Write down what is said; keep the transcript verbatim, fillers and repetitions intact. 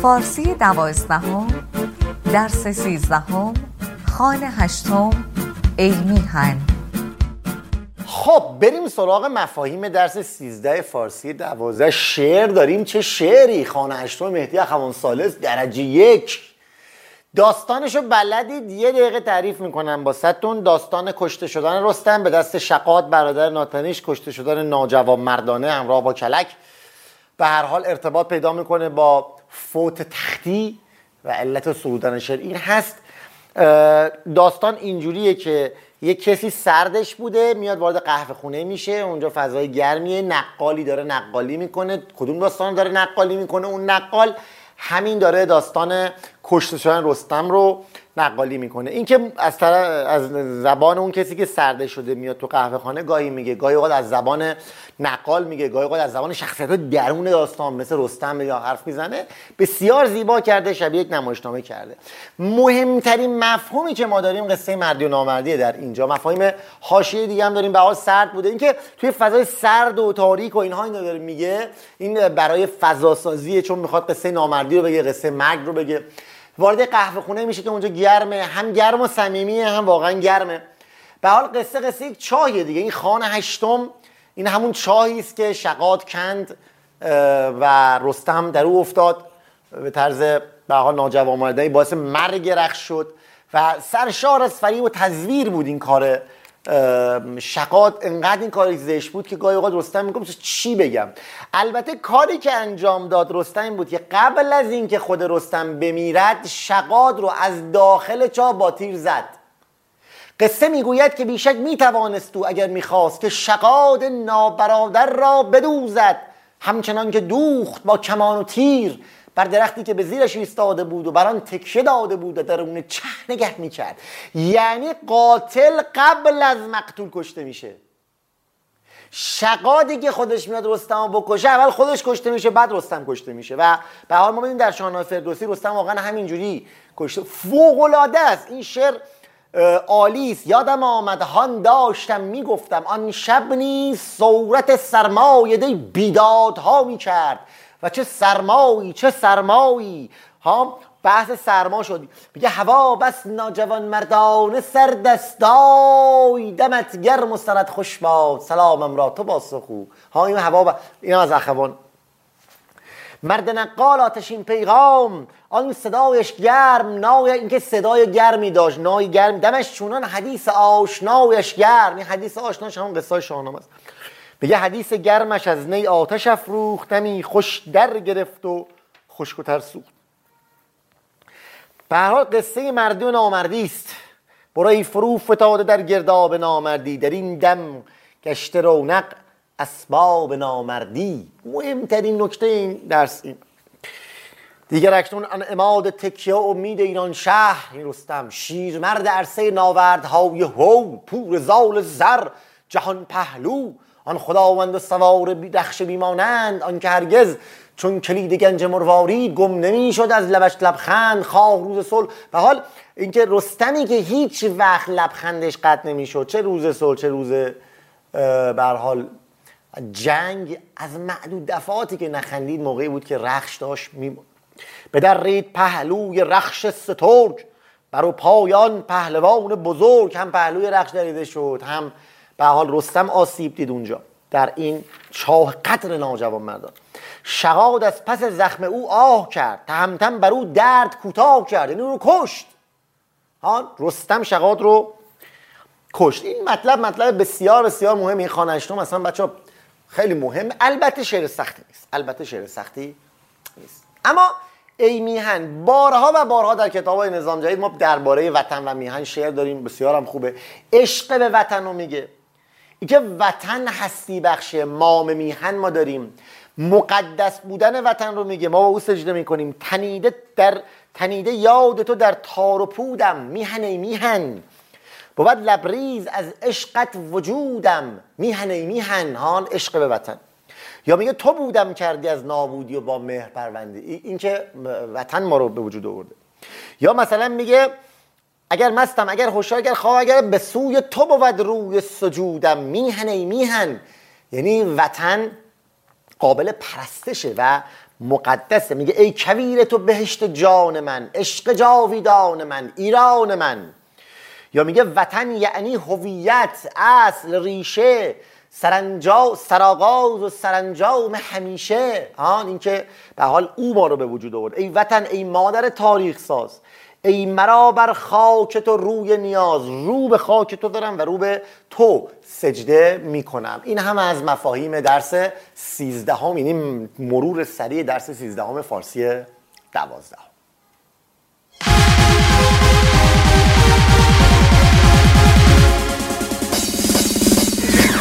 فارسی دوازدهم، درس سیزدهم، خانه هشتم، ای میهن. خب بریم سراغ مفاهیم درس سیزده فارسی دوازده. شعر داریم. چه شعری؟ خانه هشتم مهدی اخوان ثالث درجه یک. داستانشو بلدید؟ یه دقیقه تعریف میکنم با ستون. داستان کشته شدن رستم به دست شقاد برادر ناتنیش، کشته شدن ناجوانمردانه همراه با کلک، به هر حال ارتباط پیدا میکنه با فوت تختی و علت سرودن شعر این هست. داستان اینجوریه که یک کسی سردش بوده، میاد وارد قهوه خونه میشه، اونجا فضای گرمیه، نقالی داره نقالی میکنه. کدوم داستان داره نقالی میکنه؟ اون نقال همین داره داستان کشته شدن رستم رو نقالی میکنه. این که از طرف از زبان اون کسی که سرده شده میاد تو قهوه خانه گاهی میگه، گاهی اوقات از زبان نقال میگه، گاهی اوقات از زبان شخصیت درون داستان مثل رستم یا حرف میزنه. بسیار زیبا کرده، شبیه یک نمایشنامه کرده. مهمترین مفهومی که ما داریم قصه مردی و نامردیه در اینجا. مفاهیم حاشیه دیگه هم داریم. به حال سرد بوده، اینکه توی فضای سرد و تاریک و اینها اینو داره میگه، این برای فضا سازیه، چون میخواد قصه نامردی رو بگه، قصه مرگ رو بگه. وارد قهوه خونه میشه که اونجا گرمه، هم گرم و صمیمیه، هم واقعا گرمه. به حال قصه قصه یک چاهیه دیگه. این خانه هشتم این همون چاهی است که شقاد کند و رستم در او افتاد به طرز به حال ناجوانمردانه، باعث مرگ رخش شد و سرشار از فریب و تزویر بود این کار شقاد. انقدر این کار زشت بود که گاهی اوقات رستم میگم چی بگم. البته کاری که انجام داد رستم این بود که قبل از اینکه خود رستم بمیرد، شقاد رو از داخل چاه با تیر زد. قصه میگوید که بیشک میتوانست او اگر میخواست که شقاد نابرادر را بدوزد، همچنان که دوخت با کمان و تیر بر درختی که به زیرش ایستاده بود و بر آن تکیه داده بود و درون چه نگه میکرد. یعنی قاتل قبل از مقتول کشته میشه. شقادی که خودش میاد رستم رو بکشه، اول خودش کشته میشه، بعد رستم کشته میشه. و به حال ما ببینیم در شاهنامه فردوسی رستم واقعا همینجوری کشته. فوق العاده است این شعر، عالی است. یادم آمد هان داشتم میگفتم، آن شب نیز صورت سرمایه‌ده بیدادها میکرد. و چه سرمایی چه سرمایی ها. بحث سرما شد. میگه هوا بس ناجوان مردانه سردستای، دمت گرم و سرت خوش باد، سلامم را تو با سخو. ها این هوا ب... این از اخوان. مرد نقال آتشین پیغام، آن صدایش گرم نای، اینکه صدای گرمی داشت، نای گرم، دمش چونان حدیث آشنایش گرم. این حدیث آشناش همون قصه شاهنامه است. میگه حدیث گرمش از نی آتش افروختمی، خوش در گرفت و خشک‌تر سوخت. به هر حال قصه مردی و نامردی است. برای فرو فتاده در گرداب نامردی، در این دم گشته رونق اسباب نامردی. مهمترین نکته این درس این دیگر اکنون ان عماد تکیه امید ایران شهر. این رستم شیر مرد عرصه ناوردهای هو، پور زال زر جهان پهلو، آن خداوند و سوار رخش بیمانند، آن که هرگز چون کلید گنج مروارید گم نمی شد از لبش لبخند، خواه روز صلح. به حال اینکه رستمی که هیچ وقت لبخندش قطع نمی شد، چه روز صلح چه روز به هر حال جنگ، از معدود دفعاتی که نخندید موقعی بود که رخش داشت می به در رید پهلوی رخش سترگ، برو پایان پهلوان بزرگ. هم پهلوی رخش دریده شد، هم به حال رستم آسیب دید اونجا در این چاه قدر ناجوان مردان. شقاد از پس زخم او آه کرد، تهمتن بر او درد کوتاه کرد، یعنی رو کشت. ها رستم شقاد رو کشت. این مطلب مطلب بسیار بسیار مهم. این خانه هشتم مثلا بچه‌ها خیلی مهم. البته شعر سختی نیست، البته شعر سختی نیست. اما ای میهن، بارها و بارها در کتاب‌های نظام جدید ما درباره وطن و میهن شعر داریم، بسیار هم خوبه. عشق به وطن رو میگه، اینکه وطن هستی بخشه. مام میهن ما داریم، مقدس بودن وطن رو میگه. ما با او سجده میکنیم. تنیده در تنیده یاد تو در تار و پودم، میهن ای میهن بود لبریز از عشقت وجودم، میهن ای میهن. هان عشق به وطن. یا میگه تو بودم کردی از نابودی و با مهر پروندی. این که وطن ما رو به وجود آورده. یا مثلا میگه اگر مستم اگر هوشیار اگر خواه اگر به سوی تو بود روی سجودم، میهن ای میهن. یعنی وطن قابل پرستشه و مقدسه. میگه ای کویر تو بهشت جان من، عشق جاویدان من، ایران من. یا میگه وطن یعنی هویت، اصل، ریشه، سرانجام، سرآغاز و سرانجام همیشه. ها این که به حال او ما رو به وجود آورد. ای وطن ای مادر تاریخ ساز، ای مرا بر خاک تو روی نیاز، رو به خاک تو دارم و رو به تو سجده میکنم. این هم از مفاهیم درس سیزدهم، یعنی مرور سریع درس سیزدهم فارسی دوازدهم.